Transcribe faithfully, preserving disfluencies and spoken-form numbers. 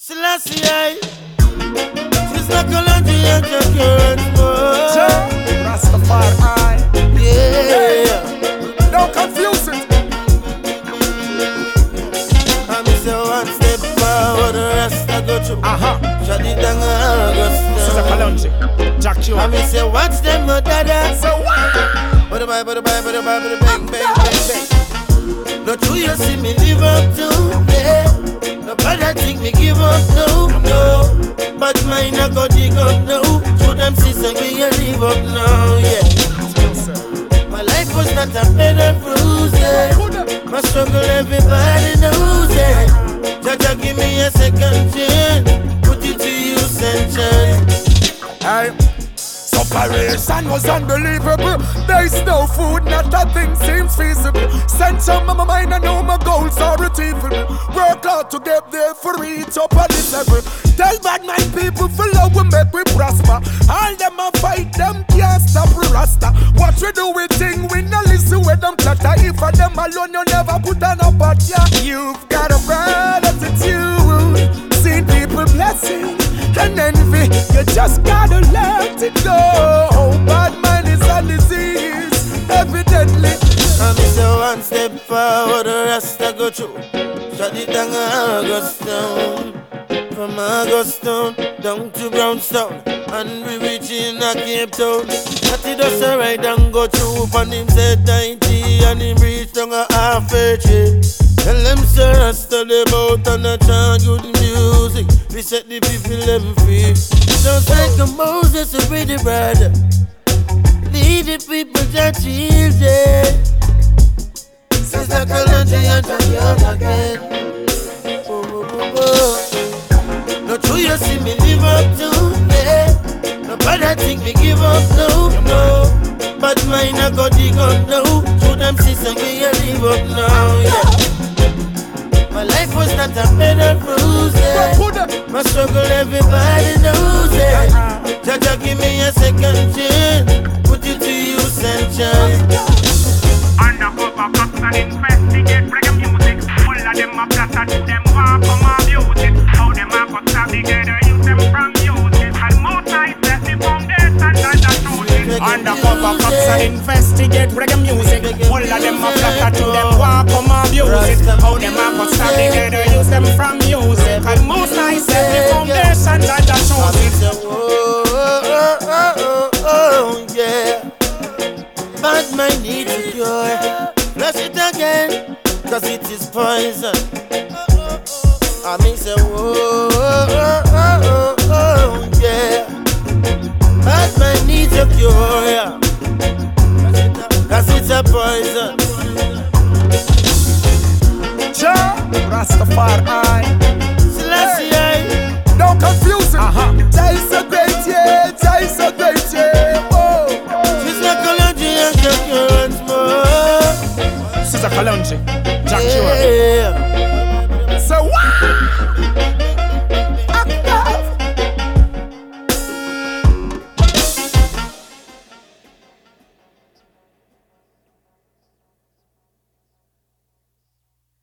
Selassie, she's not gonna be a current more. Rastafari, yeah. Don't confuse it. I'm so one step forward, the rest I go through. Uh-huh. Shut it down, August. Sister Kalonji, Jack Joe. I'm say, watch them, no dada. So what? Bada bye, bada bye, bada bye, bada bang, bang, bang, bang. No true, you see me live up to, yeah. Nobody think me give up, no, no. But mine I go dig up now. Show them sister me you live up now, yeah. My life was not a bed of roses. My struggle everybody knows it. Jaja give me a second chance. Put it to use and chance. Aye. Separation was unbelievable. There's no food, not a thing seems feasible. Center my mind, I know my goals are achievable. Work hard to get there for reach up on this level. Tell bad mind people follow we make we prosper. All them a fight, them can't stop we rasta. What we do we think we no listen with them chatter. If for them alone you never put on a pot, yeah. You've got a bad attitude. See people blessing and envy, you just gotta let it go. Bad mind is a disease, evidently. I'm so one step forward, the rest I go through. Shut it down, Augustown. From Augustown down to Brownstown, and we reaching a Cape Town. But he does a ride and go through, and him said ninety, and him reach down a half a tree. Tell them sir, I study about and I chant good music. We set the people them free. Just like a Moses, a pretty brother. Lead the people to Jesus. Sister Kalonji and John again. Oh, oh, oh, oh. No true, you see me live up to, yeah. Nobody think me give up, no, no. But mine I go dig up now. Show them sister me you live up now, yeah. My life was not a bed of roses. My struggle everybody knows it. Jaja give me a second chance. Put it to use and chance. Undercover cops and investigate reggae music. All of them a plot and them want come abuse it. How them a go stop together, use them from music. And most I set the foundation and the truth. Undercover cops and investigate reggae music. All of them a plot and them want come abuse it. How them a go stop together, use them from music. And most I set the foundation and the truth. Oh, oh, oh, oh, yeah. Bad mind needs a cure. Flush it again, cause it is poison. I mean say, oh, oh, oh, oh, oh, yeah. Bad mind needs a cure, yeah. Cause it's a poison. Jah, Rastafari, Selassie, hey. Don't confuse it. Uh-huh. Jah is a great, yeah. Jah is a great, yeah. Oh. she's not Kalonji and Jack once more. Sister Kalonji, Jack Joe. Yeah.